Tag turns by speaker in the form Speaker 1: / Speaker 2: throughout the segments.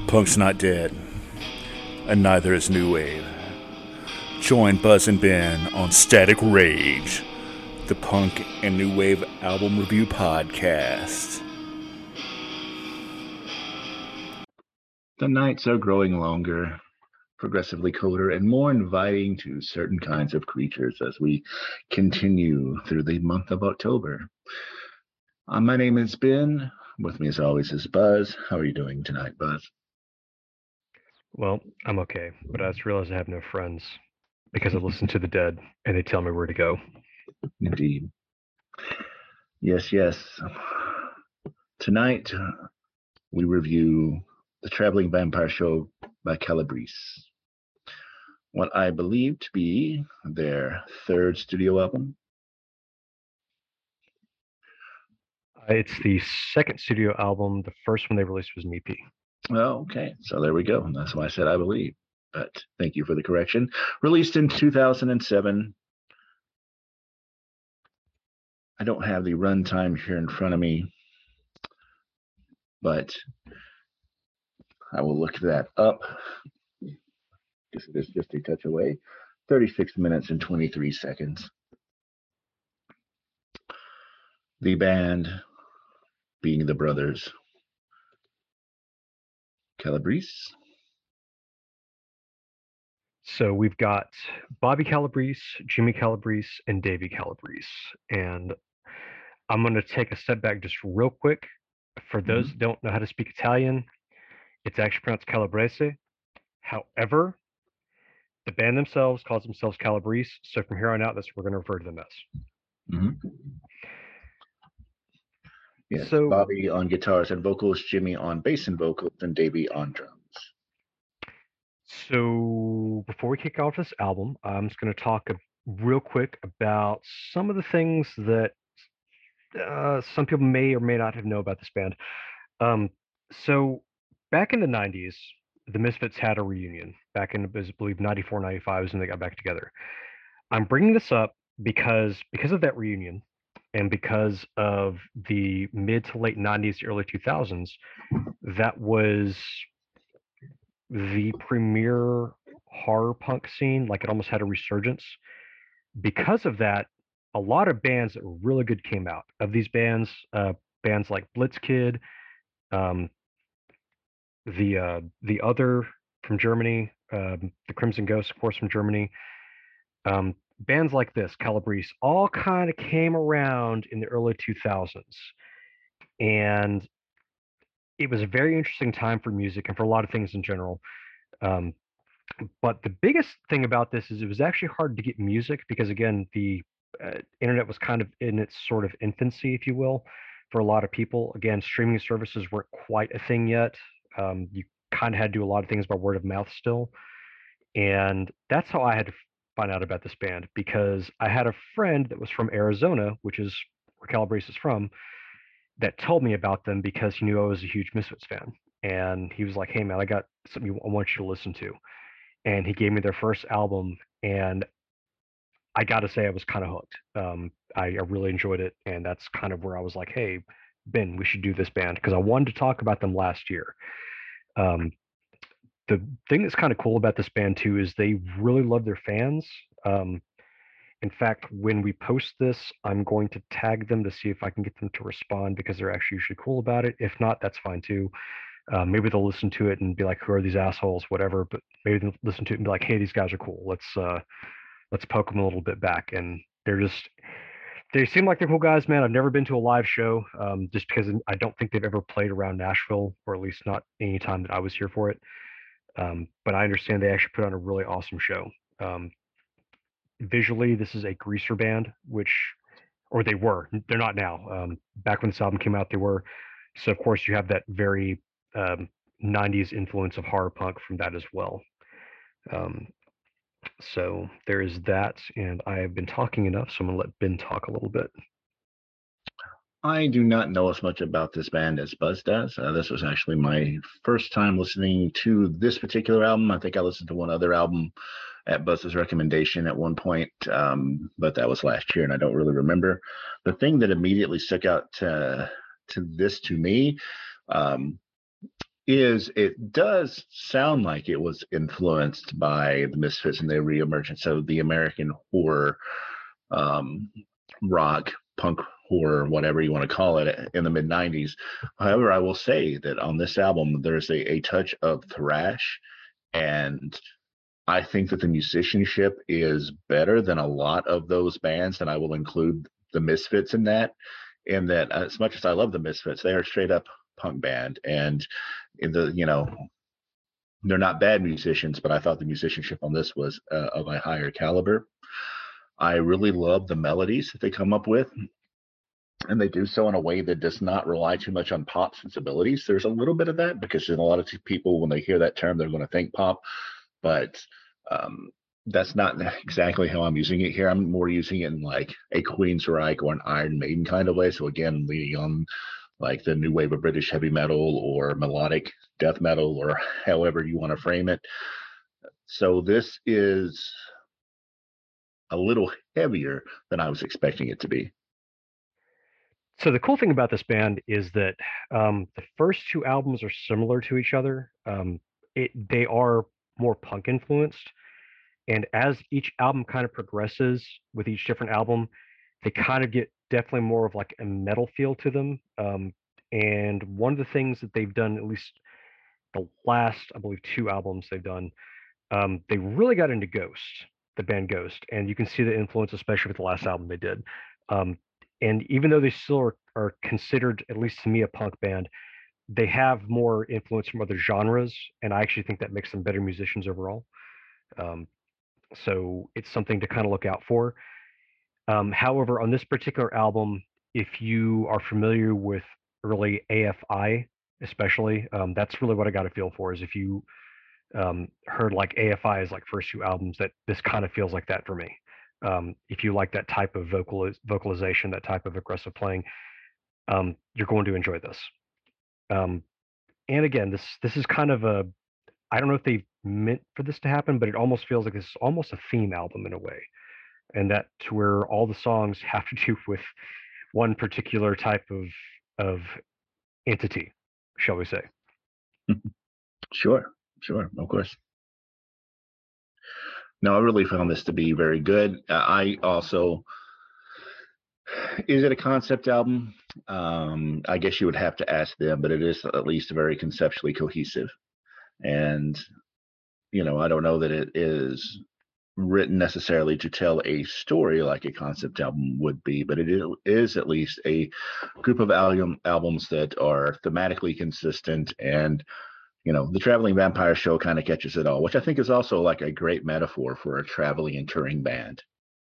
Speaker 1: Punk's not dead, and neither is New Wave. Join Buzz and Ben on Static Rage, the Punk and New Wave album review podcast. The nights are growing longer, progressively colder, and more inviting to certain kinds of creatures as we continue through the month of October. My name is Ben. With me, as always, is Buzz. How are you doing tonight, Buzz?
Speaker 2: Well, I'm okay, but I just realized I have no friends because I listen to the Dead and they tell me where to go.
Speaker 1: Indeed. Yes. Tonight, we review The Traveling Vampire Show by Calabrese, what I believe to be their third studio album.
Speaker 2: It's the second studio album. The first one they released was an EP.
Speaker 1: Oh, okay. So there we go. That's why I said I believe. But thank you for the correction. Released in 2007. I don't have the runtime here in front of me, but I will look that up. Guess it is just a touch away. 36 minutes and 23 seconds. The band being the brothers Calabrese.
Speaker 2: So we've got Bobby Calabrese, Jimmy Calabrese, and Davey Calabrese. And I'm going to take a step back just real quick. For those that don't know how to speak Italian, it's actually pronounced Calabrese. However, the band themselves calls themselves Calabrese. So from here on out, that's what we're going to refer to them as.
Speaker 1: Mm-hmm. Yes,
Speaker 2: So,
Speaker 1: Bobby on guitars and vocals, Jimmy on bass and vocals, and Davey on drums.
Speaker 2: So before we kick off this album, I'm just going to talk real quick about some of the things that some people may or may not have known about this band. So back in the 90s, the Misfits had a reunion back in, I believe, 94, 95 is when they got back together. I'm bringing this up because of that reunion and because of the mid to late 90s, early 2000s, that was the premier horror punk scene. Like it almost had a resurgence. Because of that, a lot of bands that were really good came out. Of these bands, bands like Blitzkid, um, the other from Germany, the Crimson Ghost, of course, from Germany. Bands like this, Calabrese, all kind of came around in the early 2000s, and it was a very interesting time for music and for a lot of things in general. Um, But the biggest thing about this is it was actually hard to get music because, again, the internet was kind of in its sort of infancy, if you will, for a lot of people. Again, streaming services weren't quite a thing yet. You kind of had to do a lot of things by word of mouth still. And that's how I had to find out about this band because I had a friend that was from Arizona, which is where Calabrese is from, that told me about them because he knew I was a huge Misfits fan. And he was like, "Hey, man, I got something I want you to listen to." And he gave me their first album, and I got to say I was kind of hooked. I really enjoyed it, and that's kind of where I was like, "Hey, Ben, we should do this band," because I wanted to talk about them last year. Um, the thing that's kind of cool about this band too is they really love their fans. Um, in fact, when we post this, I'm going to tag them to see if I can get them to respond because they're actually usually cool about it. If not, that's fine too. Maybe they'll listen to it and be like, "Who are these assholes?" Whatever. But maybe they'll listen to it and be like, "Hey, these guys are cool. Let's poke them a little bit back." And they seem like they're cool guys, man. I've never been to a live show, just because I don't think they've ever played around Nashville, or at least not any time that I was here for it. But I understand they actually put on a really awesome show. Um, Visually, this is a greaser band, or they were. They're not now. Back when this album came out, they were. So of course you have that very um, 90s influence of horror punk from that as well. Um, so there is that, and I have been talking enough, so I'm gonna let Ben talk a little bit.
Speaker 1: I do not know as much about this band as Buzz does. This was actually my first time listening to this particular album. I think I listened to one other album at Buzz's recommendation at one point, but that was last year, and I don't really remember. The thing that immediately stuck out to me um, is it does sound like it was influenced by the Misfits and the reemergence of the American horror, um, rock, punk horror, whatever you want to call it, in the mid 90s. However, I will say that on this album, there's a touch of thrash, and I think that the musicianship is better than a lot of those bands, and I will include the Misfits in that. In that, as much as I love the Misfits, they are straight up punk band, and in the they're not bad musicians, but I thought the musicianship on this was of a higher caliber. I really love the melodies that they come up with, and they do so in a way that does not rely too much on pop sensibilities. There's a little bit of that because a lot of people, when they hear that term, they're going to think pop, but um, that's not exactly how I'm using it here. I'm more using it in like a Queensryche or an Iron Maiden kind of way. So again, leaning on like the new wave of British heavy metal or melodic death metal or however you want to frame it. So this is a little heavier than I was expecting it to be.
Speaker 2: So the cool thing about this band is that the first two albums are similar to each other. They are more punk influenced, and as each album kind of progresses with each different album, they kind of get definitely more of like a metal feel to them. And one of the things that they've done, at least the last, I believe, two albums they've done, they really got into Ghost, the band Ghost, and you can see the influence, especially with the last album they did. Um, and even though they still are considered, at least to me, a punk band, they have more influence from other genres, and I actually think that makes them better musicians overall. Um, so it's something to kind of look out for. However, on this particular album, if you are familiar with early AFI, especially, that's really what I got a feel for. Is if you heard like AFI's like first two albums, that this kind of feels like that for me. If you like that type of vocalization, that type of aggressive playing, you're going to enjoy this. Um, and again, this is kind of a, I don't know if they meant for this to happen, but it almost feels like this is almost a theme album in a way, and that to where all the songs have to do with one particular type of entity, shall we say?
Speaker 1: Sure, sure, of course. No, I really found this to be very good. I also, is it a concept album? I guess you would have to ask them, but it is at least very conceptually cohesive. And, I don't know that it is written necessarily to tell a story like a concept album would be, but it is at least a group of albums that are thematically consistent. And the traveling vampire show kind of catches it all, which I think is also like a great metaphor for a traveling and touring band.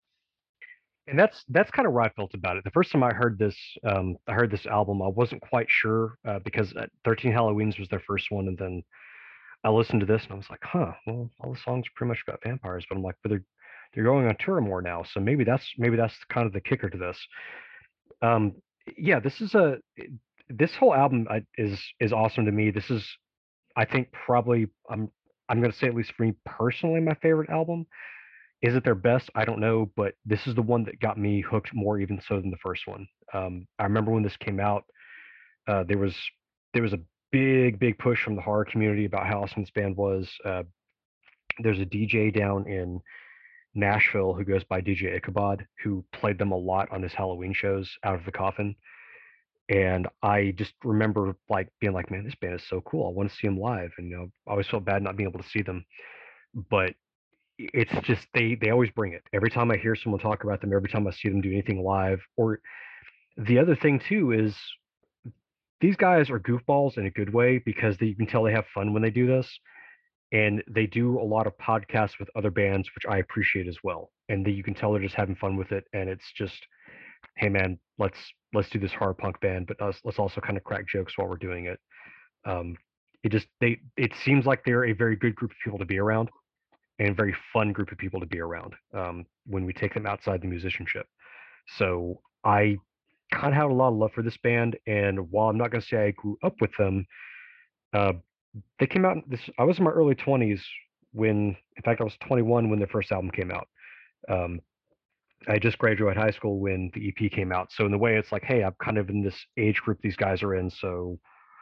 Speaker 2: And that's kind of where I felt about it. The first time I heard this album, I wasn't quite sure because 13 Halloweens was their first one, and then I listened to this and I was like, huh, well, all the songs are pretty much about vampires, but I'm like, but they're going on tour more now, so maybe that's kind of the kicker to this. Um, yeah, this whole album is awesome to me. This is, I think, probably I'm gonna say, at least for me personally, my favorite album. Is it their best? I don't know, but this is the one that got me hooked more even so than the first one. I remember when this came out, uh, there was there was a big push from the horror community about how awesome this band was. There's a DJ down in Nashville who goes by DJ Ichabod who played them a lot on his Halloween shows, Out of the Coffin. And I just remember like being like, man, this band is so cool. I want to see them live. And I always felt bad not being able to see them. But it's just they always bring it. Every time I hear someone talk about them, every time I see them do anything live. Or the other thing too is these guys are goofballs in a good way because you can tell they have fun when they do this. And they do a lot of podcasts with other bands, which I appreciate as well. And you can tell they're just having fun with it. And it's just, hey man, let's do this hard punk band, but let's also kind of crack jokes while we're doing it. Um, it seems like they're a very good group of people to be around and a very fun group of people to be around when we take them outside the musicianship. So I kind of had a lot of love for this band, and while I'm not going to say I grew up with them, uh, they came out. I was in my early 20s when, in fact, I was 21 when their first album came out. Um, I just graduated high school when the EP came out. So in the way, it's like, hey, I'm kind of in this age group these guys are in. So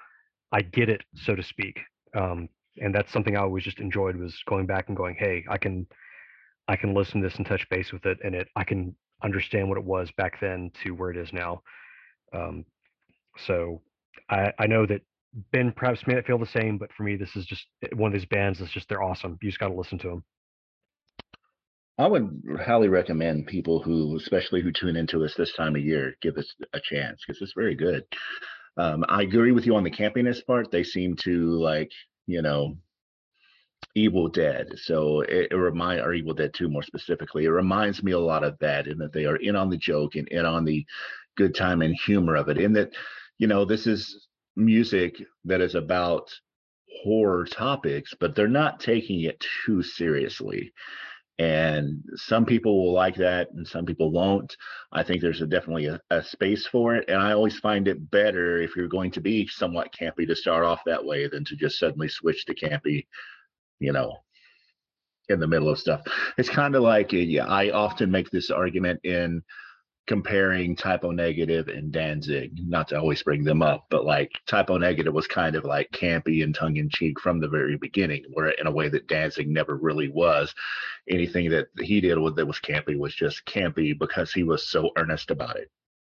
Speaker 2: I get it, so to speak. Um, and that's something I always just enjoyed was going back and going, hey, I can listen to this and touch base with it, and I can understand what it was back then to where it is now. Um, so I know that Ben perhaps may not feel the same, but for me, this is just one of these bands that's just they're awesome. You just got to listen to them.
Speaker 1: I would highly recommend people who, especially who tune into us this time of year, give us a chance because it's very good. I agree with you on the campiness part. They seem to like, you know, Evil Dead. So it remind or Evil Dead 2 more specifically. It reminds me a lot of that in that they are in on the joke and in on the good time and humor of it. In that, this is music that is about horror topics, but they're not taking it too seriously. And some people will like that and some people won't. I think there's definitely a space for it. And I always find it better if you're going to be somewhat campy to start off that way than to just suddenly switch to campy, you know, in the middle of stuff. It's kind of like, yeah, I often make this argument in comparing Typo Negative and Danzig, not to always bring them up, but like Typo Negative was kind of like campy and tongue in cheek from the very beginning, where in a way that Danzig never really was. Anything that he did with that was campy was just campy because he was so earnest about it.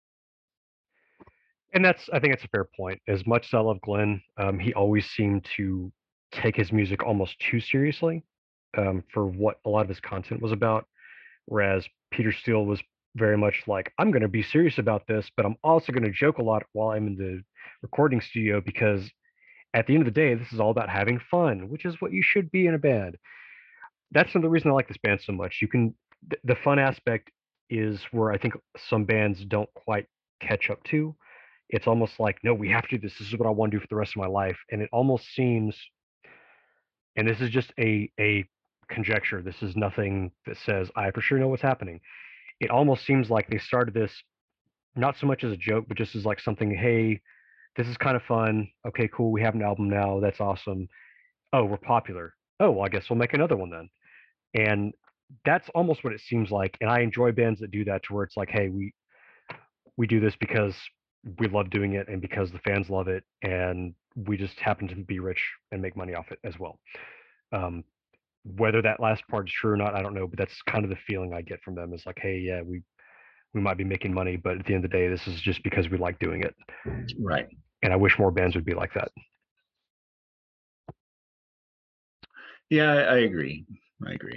Speaker 2: And I think it's a fair point. As much as I love Glenn, he always seemed to take his music almost too seriously for what a lot of his content was about. Whereas Peter Steele was very much like, I'm going to be serious about this, but I'm also going to joke a lot while I'm in the recording studio because at the end of the day, this is all about having fun, which is what you should be in a band. That's another reason I like this band so much. The fun aspect is where I think some bands don't quite catch up to. It's almost like, no, we have to do this. This is what I want to do for the rest of my life. And it almost seems, and this is just a conjecture. This is nothing that says I for sure know what's happening. It almost seems like they started this not so much as a joke, but just as like something, hey, this is kind of fun. Okay, cool. We have an album now. That's awesome. Oh, we're popular. Oh, well, I guess we'll make another one then. And that's almost what it seems like. And I enjoy bands that do that to where it's like, hey, we do this because we love doing it and because the fans love it and we just happen to be rich and make money off it as well. Um, whether that last part is true or not, I don't know, but that's kind of the feeling I get from them is like, hey, yeah, we might be making money, but at the end of the day, this is just because we like doing it.
Speaker 1: Right.
Speaker 2: And I wish more bands would be like that.
Speaker 1: Yeah, I agree. I agree.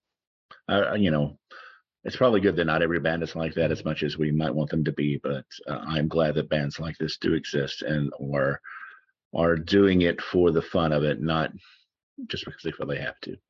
Speaker 1: It's probably good that not every band is like that as much as we might want them to be, but I'm glad that bands like this do exist and are doing it for the fun of it, not just because they feel they have to.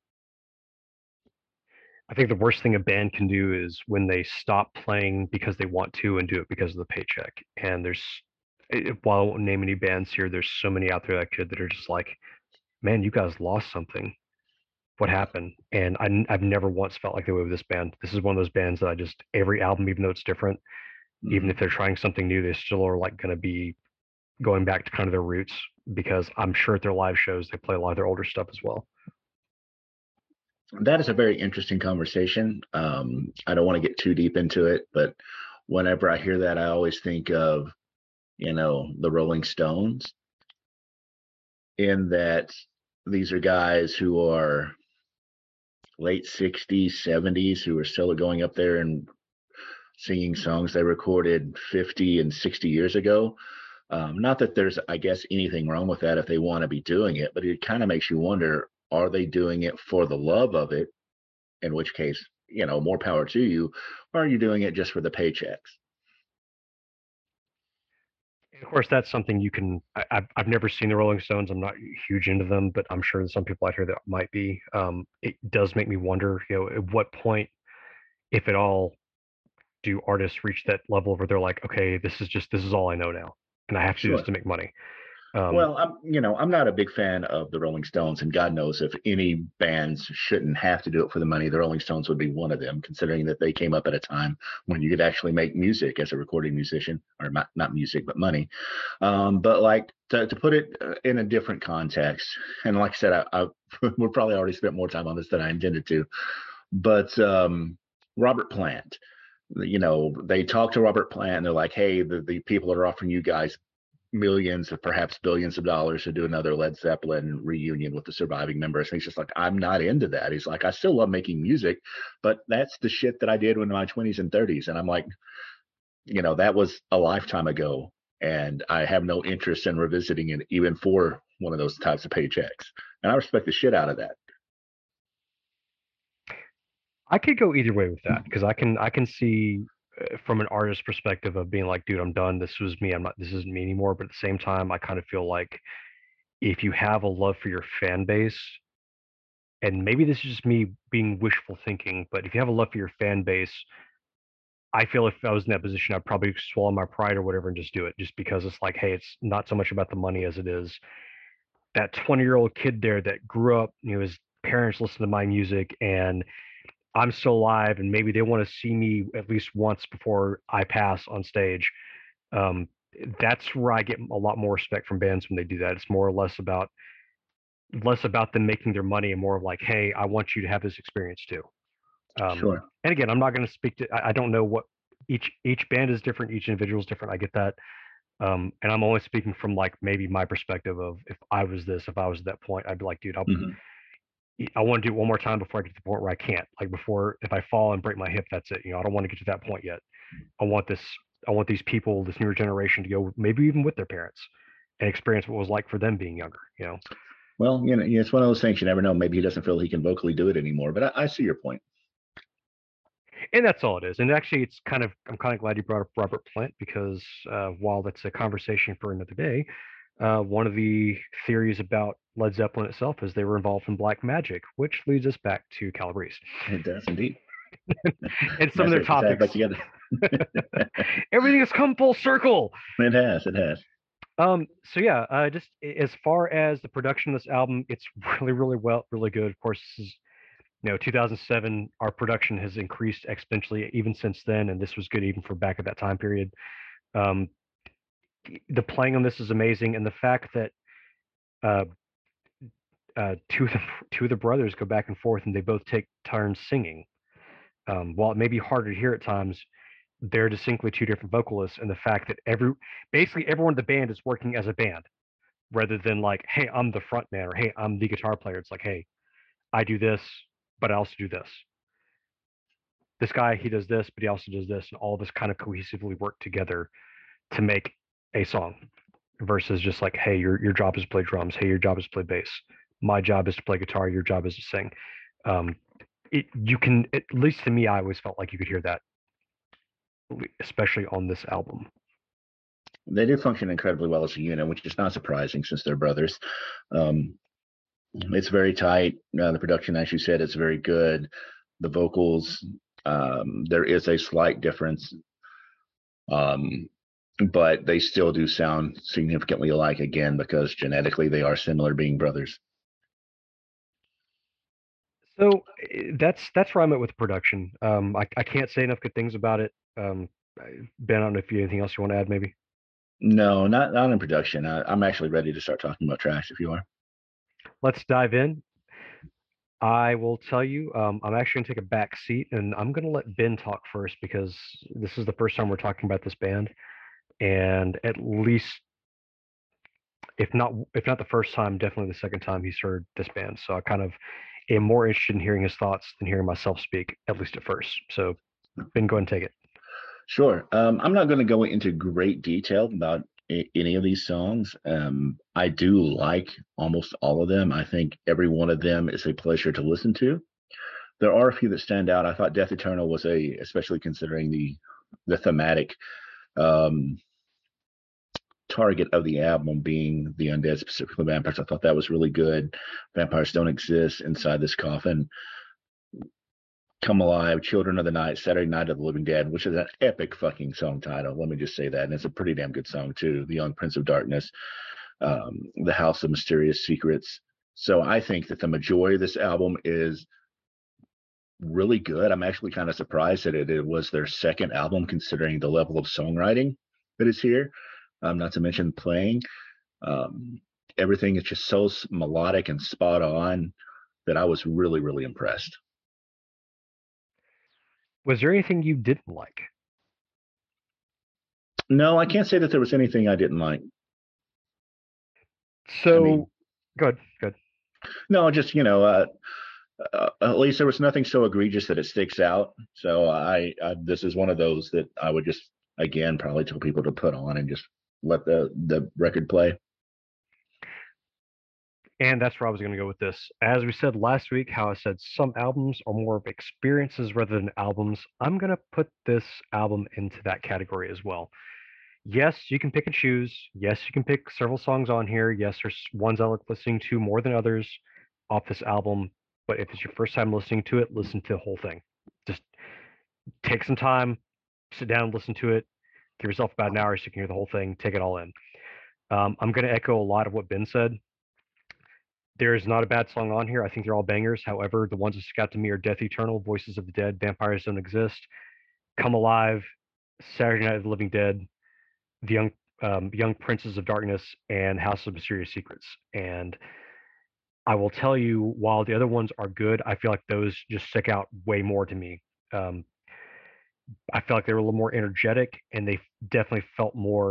Speaker 2: I think the worst thing a band can do is when they stop playing because they want to and do it because of the paycheck. And while I won't name any bands here, there's so many out there that are just like, man, you guys lost something. What happened? And I've never once felt like that way with this band. This is one of those bands that I just, every album, even though it's different, even if
Speaker 1: Mm-hmm.
Speaker 2: they're trying something new, they still are like going to be going back to kind of their roots because I'm sure at their live shows, they play a lot of their older stuff as well.
Speaker 1: That is a very interesting conversation. I don't want to get too deep into it, but whenever I hear that, I always think of, the Rolling Stones, in that these are guys who are late 60s, 70s, who are still going up there and singing songs they recorded 50 and 60 years ago. Not that there's, I guess, anything wrong with that if they want to be doing it, but it kind of makes you wonder, are they doing it for the love of it? In which case, more power to you. Or are you doing it just for the paychecks?
Speaker 2: And of course, that's something you can. I've never seen the Rolling Stones. I'm not huge into them, but I'm sure there's some people out here that might be. It does make me wonder, at what point, if at all, do artists reach that level where they're like, okay, this is all I know now, and I have to do this
Speaker 1: Sure.
Speaker 2: to make money. Um,
Speaker 1: Well, I'm not a big fan of the Rolling Stones, and God knows if any bands shouldn't have to do it for the money, the Rolling Stones would be one of them, considering that they came up at a time when you could actually make music as a recording musician, or not music, but money. But like to put it in a different context, and like I said, we're probably already spent more time on this than I intended to, but Robert Plant, they talk to Robert Plant and they're like, hey, the people that are offering you guys millions or perhaps billions of dollars to do another Led Zeppelin reunion with the surviving members. And he's just like, I'm not into that. He's like, I still love making music, but that's the shit that I did in my 20s and 30s. And I'm like, that was a lifetime ago. And I have no interest in revisiting it, even for one of those types of paychecks. And I respect the shit out of that.
Speaker 2: I could go either way with that because I can see from an artist perspective of being like, dude, I'm done. This was me. I'm not. This isn't me anymore. But at the same time, I kind of feel like if you have a love for your fan base, and maybe this is just me being wishful thinking, but if you have a love for your fan base, I feel if I was in that position, I'd probably swallow my pride or whatever and just do it, just because it's like, hey, it's not so much about the money as it is that 20-year-old kid there that grew up, his parents listen to my music and I'm still alive and maybe they want to see me at least once before I pass on stage. Um, that's where I get a lot more respect from bands when they do that. It's more or less about them making their money and more of like, hey, I want you to have this experience too.
Speaker 1: Sure.
Speaker 2: And again, I'm not going to speak to. I don't know what each band is different, each individual is different. I get that, and I'm only speaking from like maybe my perspective of if I was this, if I was at that point, I'd be like, dude,
Speaker 1: Mm-hmm.
Speaker 2: I want to do it one more time before I get to the point where I can't. Like before, if I fall and break my hip, that's it. I don't want to get to that point yet. I want this. I want these people, this newer generation, to go maybe even with their parents and experience what it was like for them being younger.
Speaker 1: Well, it's one of those things you never know. Maybe he doesn't feel he can vocally do it anymore, but I see your point.
Speaker 2: And that's all it is. And actually, I'm kind of glad you brought up Robert Plant because while that's a conversation for another day, one of the theories about Led Zeppelin itself is they were involved in black magic, which leads us back to Calabrese
Speaker 1: It does indeed.
Speaker 2: and some of
Speaker 1: That's
Speaker 2: their
Speaker 1: it. It's add
Speaker 2: topics.
Speaker 1: back together.
Speaker 2: Everything has come full circle.
Speaker 1: It has. It has.
Speaker 2: So yeah, just as far as the production of this album, it's really, really really good. Of course, this is 2007. Our production has increased exponentially even since then, and this was good even for back at that time period. Um, the playing on this is amazing, and the fact that uh, two of the brothers go back and forth, and they both take turns singing. While it may be harder to hear at times, they're distinctly two different vocalists, and the fact that basically everyone in the band is working as a band rather than like, hey, I'm the front man or hey, I'm the guitar player. It's like, hey, I do this, but I also do this. This guy, he does this, but he also does this, and all of us kind of cohesively work together to make a song versus just like, hey, your job is to play drums, hey, your job is to play bass, my job is to play guitar, your job is to sing. Um, you can, at least to me, I always felt like you could hear that, especially on this album.
Speaker 1: They do function incredibly well as a unit, which is not surprising since they're brothers. Um, it's very tight. The production, as you said, is very good. The vocals, there is a slight difference, um, but they still do sound significantly alike again because genetically they are similar, being brothers.
Speaker 2: So that's where I'm at with production. I can't say enough good things about it. Ben, I don't know if you have anything else you want to add, maybe.
Speaker 1: No, not in production. I'm actually ready to start talking about trash if you are.
Speaker 2: Let's dive in. I will tell you, I'm actually gonna take a back seat and I'm gonna let Ben talk first because this is the first time we're talking about this band, and at least if not the first time, definitely the second time he's heard this band. So I kind of am more interested in hearing his thoughts than hearing myself speak, at least at first. So Ben, go ahead and take it.
Speaker 1: Sure. I'm not going to go into great detail about any of these songs. I do like almost all of them. I think every one of them is a pleasure to listen to. There are a few that stand out. I thought Death Eternal was especially considering the thematic um, target of the album being the undead, specifically vampires. I thought that was really good. Vampires don't exist inside this coffin. Come Alive, Children of the Night, Saturday Night of the Living Dead, which is an epic fucking song title. Let me just say that. And it's a pretty damn good song, too. The Young Prince of Darkness, The House of Mysterious Secrets. So I think that the majority of this album is really good. I'm actually kind of surprised that it was their second album, considering the level of songwriting that is here, not to mention playing. Um, Everything is just so melodic and spot on that I was really, really impressed.
Speaker 2: Was there anything you didn't like?
Speaker 1: No, I can't say that there was anything I didn't like.
Speaker 2: So,
Speaker 1: I mean,
Speaker 2: good, good.
Speaker 1: no, just at least there was nothing so egregious that it sticks out. So this is one of those that I would just again probably tell people to put on and just let the record play.
Speaker 2: And that's where I was going to go with this. As we said last week, how I said some albums are more of experiences rather than albums. I'm going to put this album into that category as well. Yes, you can pick and choose. Yes, you can pick several songs on here. Yes, there's ones I like listening to more than others off this album. But if it's your first time listening to it, listen to the whole thing. Just take some time, sit down, listen to it. Give yourself about an hour so you can hear the whole thing. Take it all in. I'm going to echo a lot of what Ben said. There is not a bad song on here. I think they're all bangers. However, the ones that stick out to me are Death Eternal, Voices of the Dead, Vampires Don't Exist, Come Alive, Saturday Night of the Living Dead, The Young Princes of Darkness, and House of Mysterious Secrets. And I will tell you, while the other ones are good, I feel like those just stick out way more to me. Um, I feel like they were a little more energetic, and they definitely felt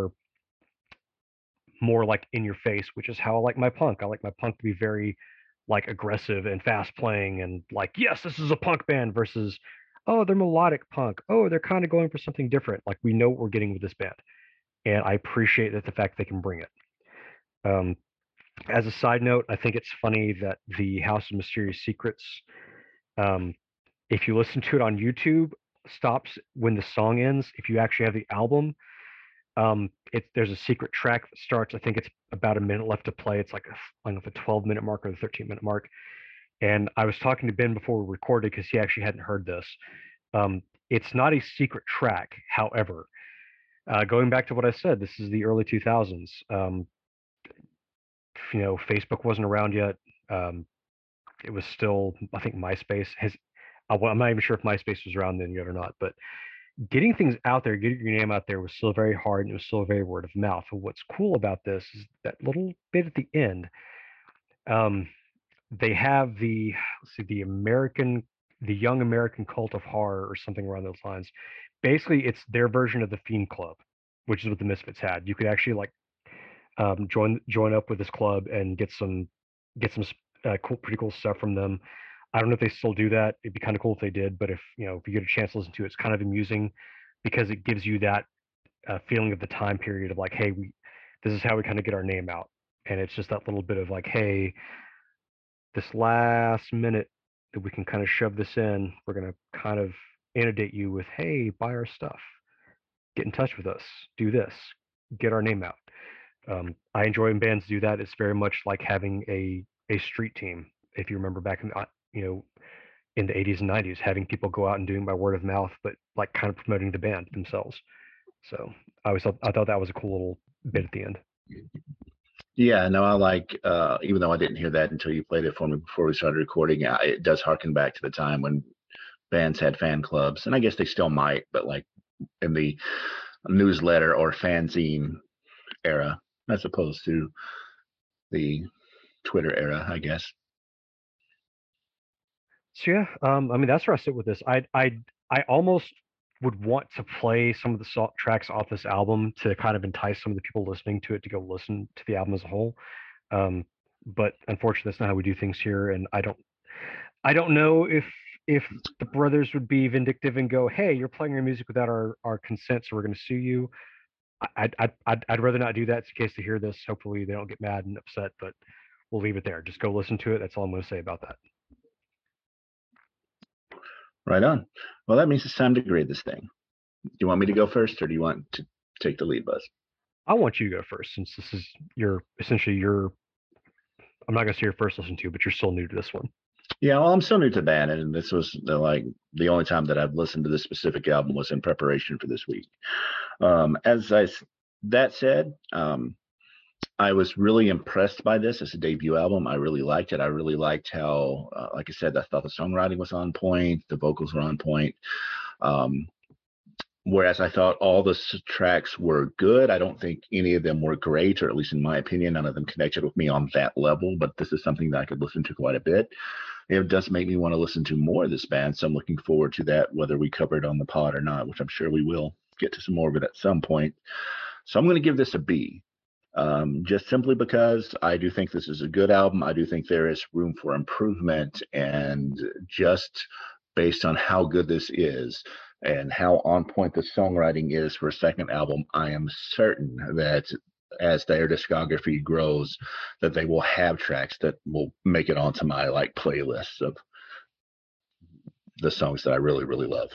Speaker 2: more like in your face, which is how I like my punk. I like my punk to be very like aggressive and fast playing and like, yes, this is a punk band versus, oh, they're melodic punk. Oh, they're kind of going for something different. Like we know what we're getting with this band. And I appreciate that the fact they can bring it. Um, as a side note, I think it's funny that the House of Mysterious Secrets, um, if you listen to it on YouTube, stops when the song ends. If you actually have the album, there's a secret track that starts. I think it's about a minute left to play. It's like I don't know if the 12-minute mark or the 13-minute mark. And I was talking to Ben before we recorded because he actually hadn't heard this. It's not a secret track, however. Going back to what I said, this is the early 2000s. Facebook wasn't around yet. Um, it was still, I think, MySpace has. Well, I'm not even sure if MySpace was around then yet or not, but getting things out there, getting your name out there was still very hard and it was still very word of mouth. And what's cool about this is that little bit at the end. Um, they have let's see, the Young American Cult of Horror or something around those lines. Basically, it's their version of the Fiend Club, which is what the Misfits had. You could actually like join up with this club and get some pretty cool stuff from them. I don't know if they still do that. It'd be kind of cool if they did, but if you get a chance to listen to it, it's kind of amusing because it gives you that feeling of the time period of like, hey, this is how we kind of get our name out, and it's just that little bit of like, hey, this last minute that we can kind of shove this in, we're gonna kind of inundate you with, hey, buy our stuff, get in touch with us, do this, get our name out. I enjoy when bands do that. It's very much like having a street team. If you remember back in in the 80s and 90s, having people go out and doing by word of mouth, but like kind of promoting the band themselves. So I thought that was a cool little bit at the end.
Speaker 1: Yeah, no, I like, even though I didn't hear that until you played it for me before we started recording, it does harken back to the time when bands had fan clubs, and I guess they still might, but like in the newsletter or fanzine era, as opposed to the Twitter era, I guess.
Speaker 2: So yeah, I mean that's where I sit with this. I almost would want to play some of the tracks off this album to kind of entice some of the people listening to it to go listen to the album as a whole. Um, but unfortunately, that's not how we do things here, and I don't know if the brothers would be vindictive and go, "Hey, you're playing your music without our consent, so we're going to sue you." I'd rather not do that in case they hear this. Hopefully, they don't get mad and upset, but we'll leave it there. Just go listen to it. That's all I'm going to say about that.
Speaker 1: Right on. Well, that means it's time to grade this thing. Do you want me to go first, or do you want to take the lead, Buzz?
Speaker 2: I want you to go first since this is essentially your. I'm not going to say your first listen to, but you're still new to this one.
Speaker 1: Yeah, well, I'm still new to the band, and this was the only time that I've listened to this specific album was in preparation for this week. That said, I was really impressed by this as a debut album. I really liked it. I really liked how, like I said, I thought the songwriting was on point, the vocals were on point. Um, Whereas I thought all the tracks were good. I don't think any of them were great, or at least in my opinion, none of them connected with me on that level. But this is something that I could listen to quite a bit. It does make me want to listen to more of this band. So I'm looking forward to that, whether we cover it on the pod or not, which I'm sure we will get to some more of it at some point. So I'm going to give this a B. just simply because I do think this is a good album. I do think there is room for improvement, and just based on how good this is and how on point the songwriting is for a second album, I am certain that as their discography grows, that they will have tracks that will make it onto my like playlists of the songs that I really, really love.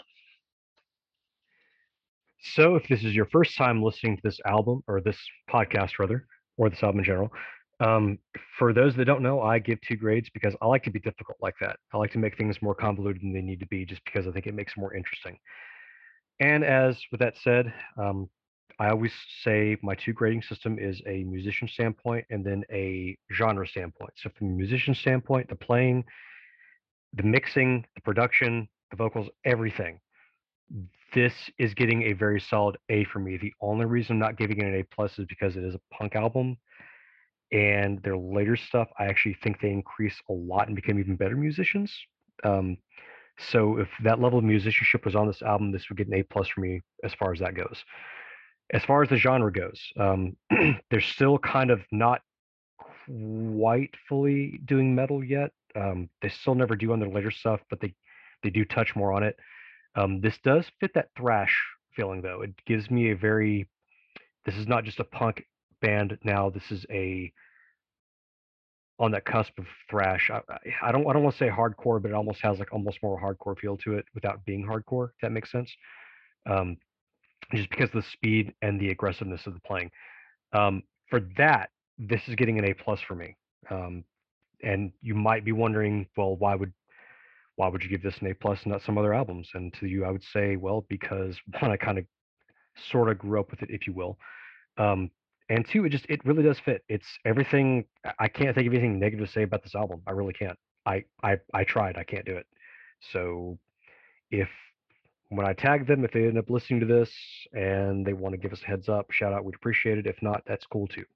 Speaker 2: So, if this is your first time listening to this album, or this podcast rather, or this album in general, um, for those that don't know, I give two grades because I like to be difficult like that. I like to make things more convoluted than they need to be, just because I think it makes it more interesting. And as with that said, I always say my two grading system is a musician standpoint and then a genre standpoint. So, from a musician standpoint, the playing, the mixing, the production, the vocals, everything, this is getting a very solid A for me. The only reason I'm not giving it an A plus is because it is a punk album, and their later stuff, I actually think they increase a lot and become even better musicians. Um, so if that level of musicianship was on this album, this would get an A plus for me as far as that goes. As far as the genre goes, they're still kind of not quite fully doing metal yet. They still never do on their later stuff, but they do touch more on it. This does fit that thrash feeling though. It gives me a very, this is not just a punk band now. This is a on that cusp of thrash. I don't want to say hardcore, but it almost has like almost more hardcore feel to it without being hardcore. If that makes sense. Um, just because of the speed and the aggressiveness of the playing. For that, this is getting an A plus for me. Um, and you might be wondering, well, why would you give this an A plus and not some other albums? And to you, I would say, well, because one, I kind of sort of grew up with it, if you will. Um, and two, it really does fit. It's everything. I can't think of anything negative to say about this album. I really can't. I tried. I can't do it. So if when I tag them, if they end up listening to this and they want to give us a heads up, shout out, we'd appreciate it. If not, that's cool too.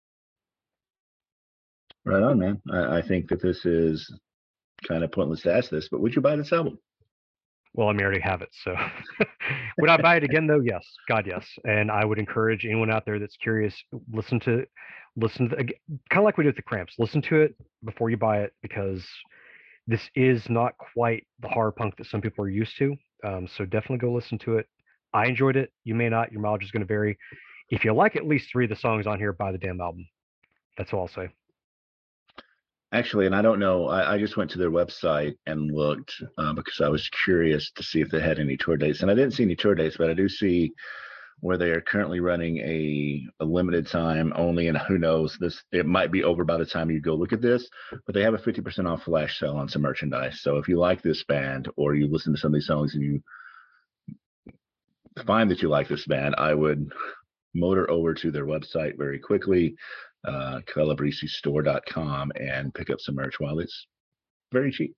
Speaker 1: Right on, man. I think that this is kind of pointless to ask this, but would you buy this album?
Speaker 2: Well, I mean, I already have it. So would I buy it again though? Yes. God, yes. And I would encourage anyone out there that's curious, listen to kind of like we did with the Cramps. Listen to it before you buy it because this is not quite the horror punk that some people are used to. So definitely go listen to it. I enjoyed it. You may not. Your mileage is going to vary. If you like at least three of the songs on here, buy the damn album. That's all I'll say.
Speaker 1: Actually, and I don't know. I just went to their website and looked because I was curious to see if they had any tour dates, and I didn't see any tour dates, but I do see where they are currently running a limited time only, and who knows, this it might be over by the time you go look at this, but they have a 50% off flash sale on some merchandise. So if you like this band or you listen to some of these songs and you find that you like this band, I would motor over to their website very quickly, calabrese-store.com, and pick up some merch while it's very cheap.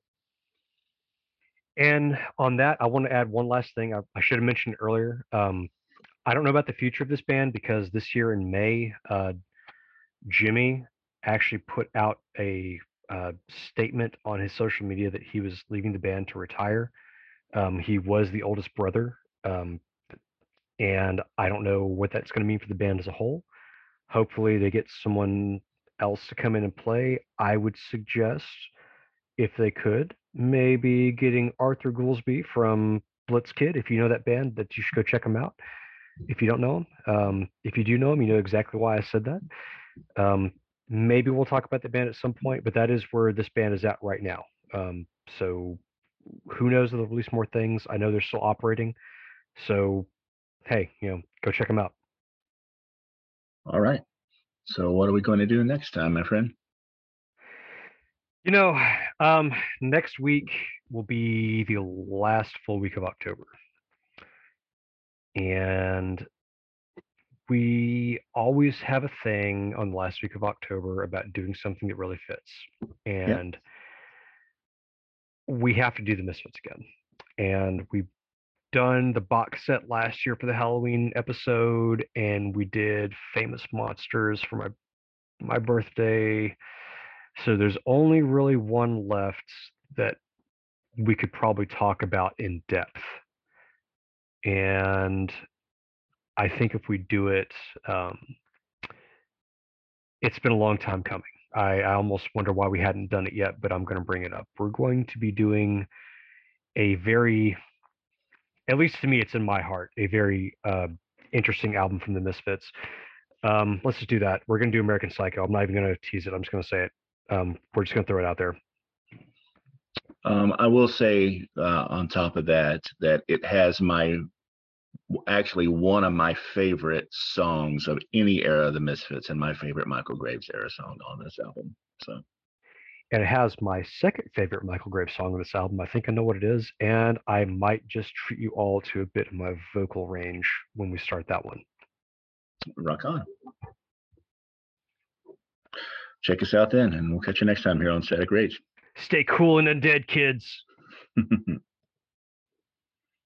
Speaker 2: And on that, I want to add one last thing. I should have mentioned earlier. I don't know about the future of this band because this year in May, Jimmy actually put out a statement on his social media that he was leaving the band to retire. He was the oldest brother, and I don't know what that's going to mean for the band as a whole. Hopefully, they get someone else to come in and play. I would suggest, if they could, maybe getting Arthur Goolsby from Blitzkid. If you know that band, that you should go check them out. If you don't know him, if you do know him, you know exactly why I said that. Um, Maybe we'll talk about the band at some point, but that is where this band is at right now. So who knows if they'll release more things? I know they're still operating. So hey, go check them out.
Speaker 1: All right. So what are we going to do next time, my friend?
Speaker 2: You know, um, Next week will be the last full week of October, and we always have a thing on the last week of October about doing something that really fits,
Speaker 1: Yeah.
Speaker 2: and we have to do the Misfits again. And we've done the box set last year for the Halloween episode, and we did Famous Monsters for my birthday. So there's only really one left that we could probably talk about in depth. And I think if we do it, um, It's been a long time coming. I almost wonder why we hadn't done it yet, but I'm going to bring it up. We're going to be doing a very, at least to me, it's in my heart, a very interesting album from the Misfits. Let's just do that. We're going to do American Psycho. I'm not even going to tease it. I'm just going to say it. We're just going to throw it out there.
Speaker 1: I will say on top of that it has actually one of my favorite songs of any era of the Misfits and my favorite Michael Graves era song on this album. So,
Speaker 2: And it has my second favorite Michael Graves song on this album. I think I know what it is, and I might just treat you all to a bit of my vocal range when we start that one.
Speaker 1: rock on. Check us out then, and we'll catch you next time here on Static Rage.
Speaker 2: Stay cool and undead, kids.